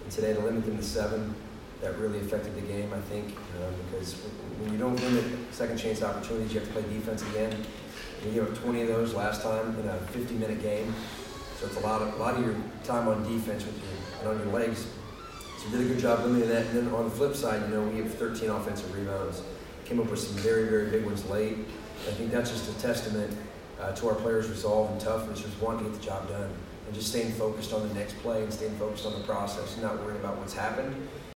And today, to limit them to 7, that really affected the game, I think, because when you don't limit second chance opportunities, you have to play defense again. And you gave up 20 of those last time in a 50-minute game. So it's a lot of your time on defense and on your legs. So we did a good job limiting that. And then on the flip side, we have 13 offensive rebounds. Came up with some very, very big ones late. I think that's just a testament to our players' resolve and toughness, just wanting to get the job done and just staying focused on the next play and staying focused on the process and not worrying about what's happened.